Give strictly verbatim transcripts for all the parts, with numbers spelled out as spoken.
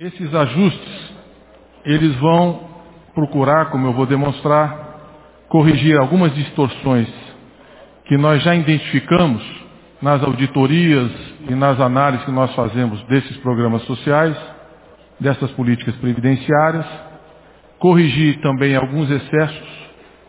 Esses ajustes, eles vão procurar, como eu vou demonstrar, corrigir algumas distorções que nós já identificamos nas auditorias e nas análises que nós fazemos desses programas sociais, dessas políticas previdenciárias, corrigir também alguns excessos.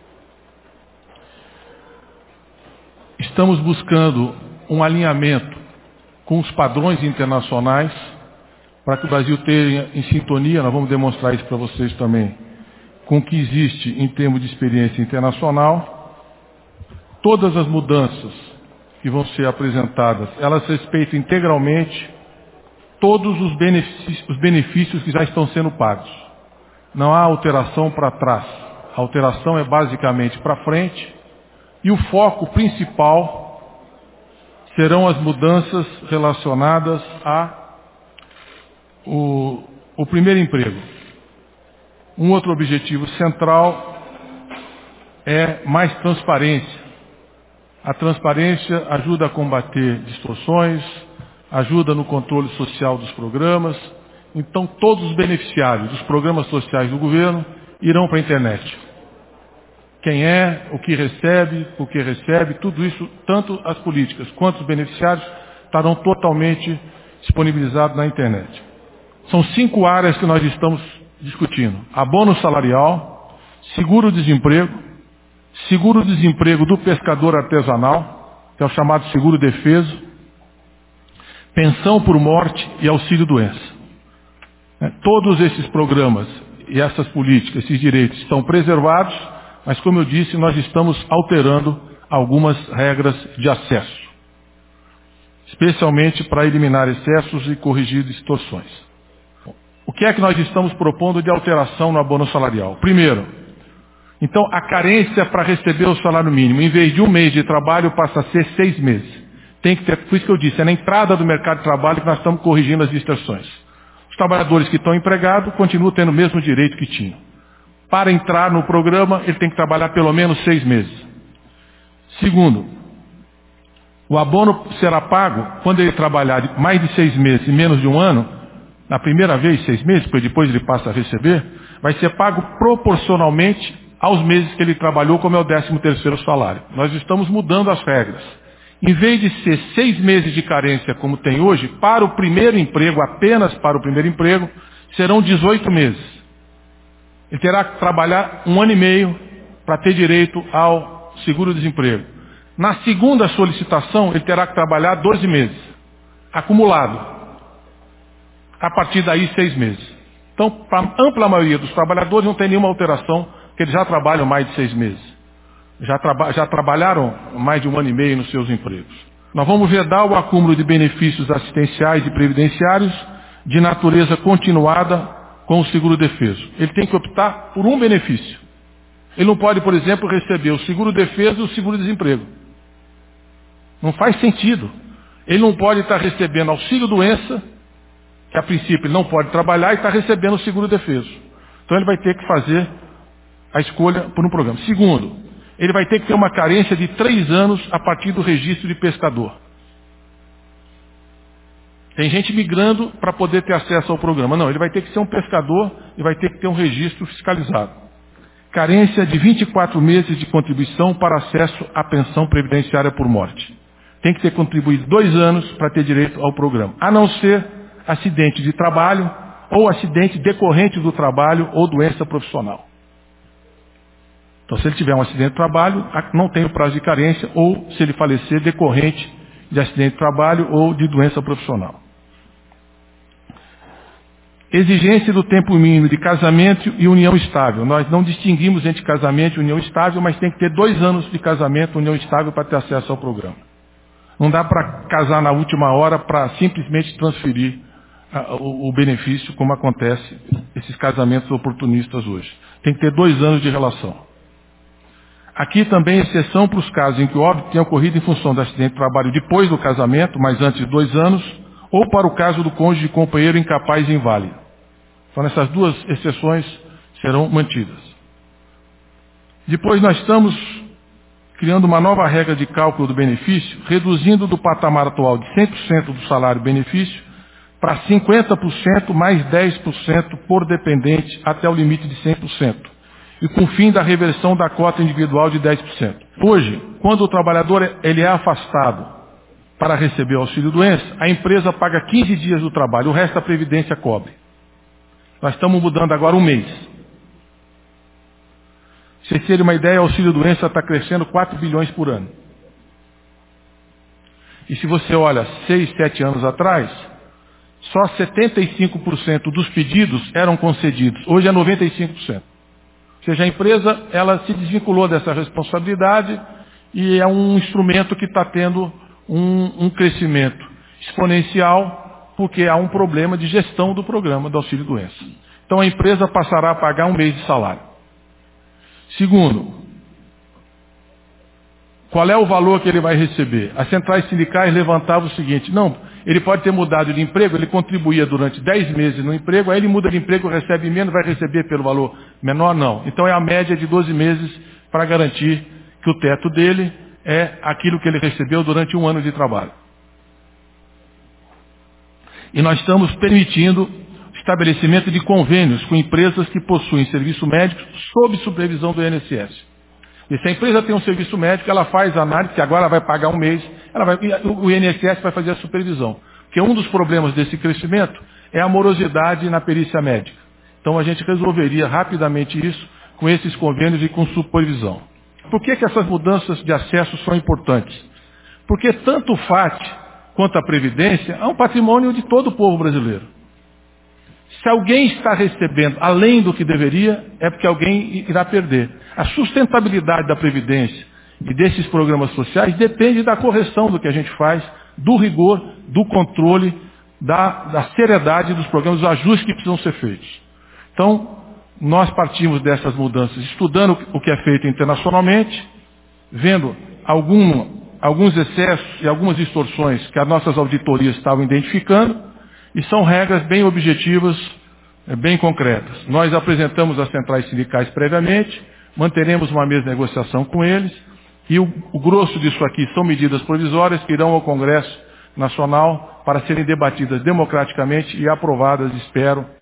Estamos buscando um alinhamento com os padrões internacionais para que o Brasil tenha em sintonia, nós vamos demonstrar isso para vocês também, com o que existe em termos de experiência internacional. Todas as mudanças que vão ser apresentadas, elas respeitam integralmente todos os benefícios, os benefícios que já estão sendo pagos. Não há alteração para trás. A alteração é basicamente para frente. E o foco principal serão as mudanças relacionadas a o, o primeiro emprego. Um outro objetivo central é mais transparência. A transparência ajuda a combater distorções, ajuda no controle social dos programas. Então, todos os beneficiários dos programas sociais do governo irão para a internet. Quem é, o que recebe, o que recebe, tudo isso, tanto as políticas quanto os beneficiários, estarão totalmente disponibilizados na internet. São cinco áreas que nós estamos discutindo: abono salarial, seguro-desemprego, seguro-desemprego do pescador artesanal, que é o chamado seguro-defeso, pensão por morte e auxílio-doença. Todos esses programas e essas políticas, esses direitos estão preservados, mas, como eu disse, nós estamos alterando algumas regras de acesso, especialmente para eliminar excessos e corrigir distorções. O que é que nós estamos propondo de alteração no abono salarial? Primeiro, então, a carência para receber o salário mínimo, em vez de um mês de trabalho, passa a ser seis meses. Tem que ter, por isso que eu disse, é na entrada do mercado de trabalho que nós estamos corrigindo as distorções. Os trabalhadores que estão empregados continuam tendo o mesmo direito que tinham. Para entrar no programa, ele tem que trabalhar pelo menos seis meses. Segundo, o abono será pago quando ele trabalhar mais de seis meses e menos de um ano. Na primeira vez, seis meses, porque depois ele passa a receber, vai ser pago proporcionalmente aos meses que ele trabalhou, como é o décimo terceiro salário. Nós estamos mudando as regras. Em vez de ser seis meses de carência, como tem hoje, para o primeiro emprego, apenas para o primeiro emprego, serão dezoito meses. Ele terá que trabalhar um ano e meio para ter direito ao seguro-desemprego. Na segunda solicitação, ele terá que trabalhar doze meses, acumulado. A partir daí, seis meses. Então, para a ampla maioria dos trabalhadores, não tem nenhuma alteração, porque eles já trabalham mais de seis meses. Já, traba já trabalharam mais de um ano e meio nos seus empregos. Nós vamos vedar o acúmulo de benefícios assistenciais e previdenciários de natureza continuada com o seguro-defeso. Ele tem que optar por um benefício. Ele não pode, por exemplo, receber o seguro-defeso e o seguro-desemprego. Não faz sentido. Ele não pode estar recebendo auxílio-doença, que a princípio ele não pode trabalhar, e está recebendo o seguro-defeso. Então ele vai ter que fazer a escolha por um programa. Segundo, ele vai ter que ter uma carência de três anos a partir do registro de pescador. Tem gente migrando para poder ter acesso ao programa. Não, ele vai ter que ser um pescador e vai ter que ter um registro fiscalizado. Carência de vinte e quatro meses de contribuição para acesso à pensão previdenciária por morte. Tem que ter contribuído dois anos para ter direito ao programa. A não ser acidente de trabalho ou acidente decorrente do trabalho ou doença profissional. Então, se ele tiver um acidente de trabalho, não tem o prazo de carência, ou se ele falecer decorrente de acidente de trabalho ou de doença profissional. Exigência do tempo mínimo de casamento e união estável. Nós não distinguimos entre casamento e união estável, mas tem que ter dois anos de casamento e união estável para ter acesso ao programa. Não dá para casar na última hora para simplesmente transferir uh, o, o benefício, como acontece esses casamentos oportunistas hoje. Tem que ter dois anos de relação. Aqui também exceção para os casos em que o óbito tenha ocorrido em função do acidente de trabalho depois do casamento, mas antes de dois anos, ou para o caso do cônjuge companheiro incapaz e inválido. Então, essas duas exceções serão mantidas. Depois nós estamos criando uma nova regra de cálculo do benefício, reduzindo do patamar atual de cem por cento do salário benefício para cinquenta por cento mais dez por cento por dependente até o limite de cem por cento. E com o fim da reversão da cota individual de dez por cento. Hoje, quando o trabalhador ele é afastado para receber o auxílio-doença, a empresa paga quinze dias do trabalho, o resto a Previdência cobre. Nós estamos mudando agora um mês. Vocês terem uma ideia, o auxílio-doença está crescendo quatro bilhões por ano. E se você olha seis, sete anos atrás, só setenta e cinco por cento dos pedidos eram concedidos. Hoje é noventa e cinco por cento. Ou seja, a empresa ela se desvinculou dessa responsabilidade e é um instrumento que está tendo um, um crescimento exponencial porque há um problema de gestão do programa do auxílio-doença. Então a empresa passará a pagar um mês de salário. Segundo, qual é o valor que ele vai receber? As centrais sindicais levantavam o seguinte, não, ele pode ter mudado de emprego, ele contribuía durante dez meses no emprego, aí ele muda de emprego, recebe menos, vai receber pelo valor menor? Não. Então é a média de doze meses para garantir que o teto dele é aquilo que ele recebeu durante um ano de trabalho. E nós estamos permitindo o estabelecimento de convênios com empresas que possuem serviço médico sob supervisão do I N S S. E se a empresa tem um serviço médico, ela faz a análise, que agora vai pagar um mês, ela vai, o I N S S vai fazer a supervisão. Porque um dos problemas desse crescimento é a morosidade na perícia médica. Então a gente resolveria rapidamente isso com esses convênios e com supervisão. Por que que essas mudanças de acesso são importantes? Porque tanto o F A T quanto a Previdência é um patrimônio de todo o povo brasileiro. Se alguém está recebendo além do que deveria, é porque alguém irá perder. A sustentabilidade da Previdência e desses programas sociais depende da correção do que a gente faz, do rigor, do controle, da, da seriedade dos programas, dos ajustes que precisam ser feitos. Então, nós partimos dessas mudanças, estudando o que é feito internacionalmente, vendo algum, alguns excessos e algumas distorções que as nossas auditorias estavam identificando, e são regras bem objetivas, bem concretas. Nós apresentamos às centrais sindicais previamente, manteremos uma mesa de negociação com eles, e o, o grosso disso aqui são medidas provisórias que irão ao Congresso Nacional para serem debatidas democraticamente e aprovadas, espero,